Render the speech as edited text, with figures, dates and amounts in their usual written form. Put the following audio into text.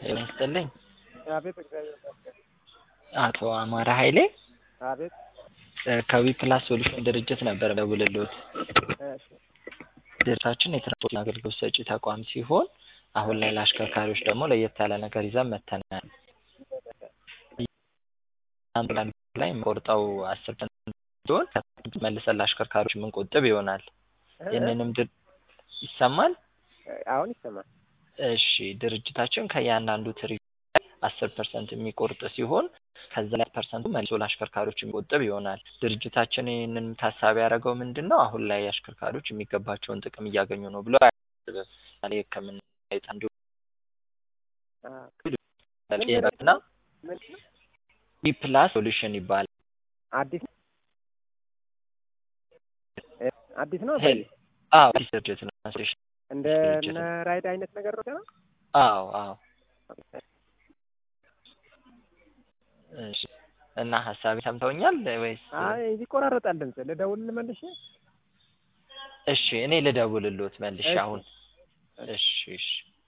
ይመስልኝ አቤት እግዚአብሔር ይመስገን። አቶ አማራ ኃይሌ አቤት ከዊፕላስ ሶሉሽን ድርጅት ነበር ደውልልዎት። እሺ ድርጅታችን የትራንስፖርት አገልግሎት ሰጪ ተቋም ሲሆን አሁን ላይ ለአሽከርካሪዎች ደግሞ ለየት ያለ ነገር ይዘን መጥተናል። አምቡላንስ ላይ የምንቆርጠው 10% ሲሆን መልሰን ለአሽከርካሪዎች የምንቆጥብ ይሆናል። ይህንንም ይሰማል? አሁን ይሰማል። እሺ ድርጅታችን ከእያንዳንዱ ትርኢት 10% የሚቆርጥ ሲሆን ከዛ ላይ ፐርሰንቱ መልሶ ለአሽከርካሪዎች የሚቆጥብ ይሆናል። ድርጅታችን ይህንን ታሳቢ ያደረገው ምንድነው አሁን ላይ አሽከርካሪዎች የሚገባቸውን ጥቅም እያገኙ ነው ብሎ አያስብም። የሕክምና አንዱ ጤናና ዊፕላስ ሶሉሽን ይባላል። አዲስ ነው። አዲስ ድርጅት ነው። እንደ ራይድ አይነት ነገር ነው። አዎ። እሺ እና ሐሳቤ ሰምተውኛል ወይስ? አይ ይቆራረጣል ድምጽ። ልደውልልህ መልሼ? እሺ እኔ ልደውልልዎት መልሼ አሁን። እሺ